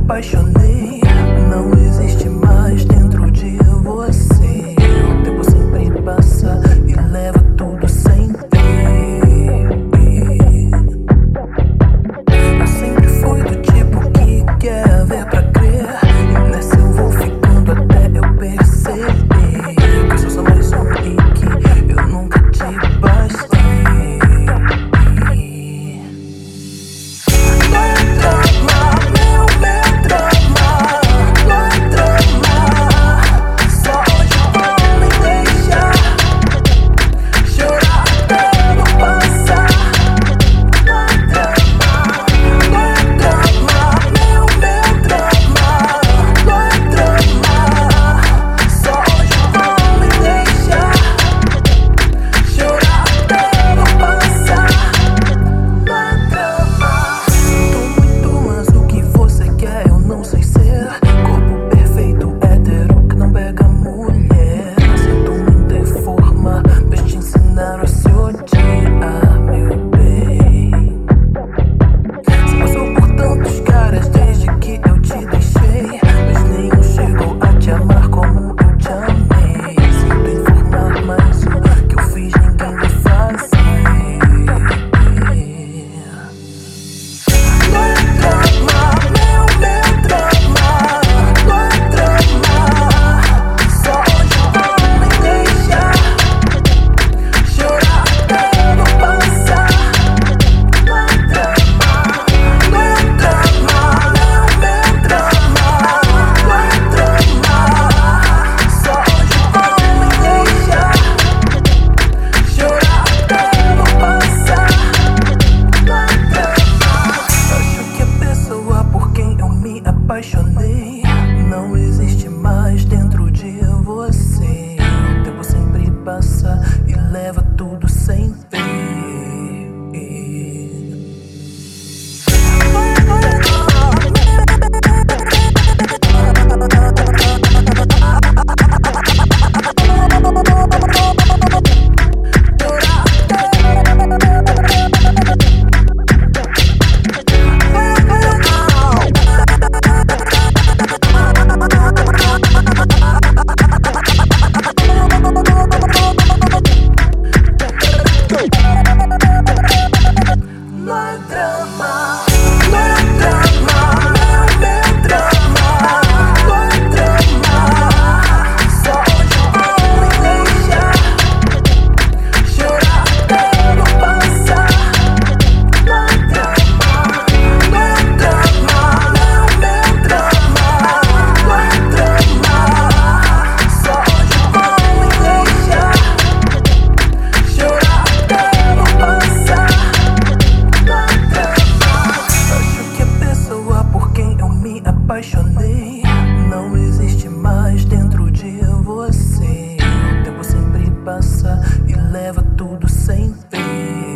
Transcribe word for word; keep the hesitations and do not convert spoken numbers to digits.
apaixonei. Não existe mais dentro de você. O tempo sempre passa e leva tudo sem ter. Eu sempre fui do tipo que quer ver pra crer, e nessa eu vou ficando até eu perceber que eu sou só mais um e que eu nunca te bastei. Apaixonei, não existe mais dentro de você. O tempo sempre passa e leva tudo sem ver. Apaixonei, não existe mais dentro de você. O tempo sempre passa e leva tudo sem ver.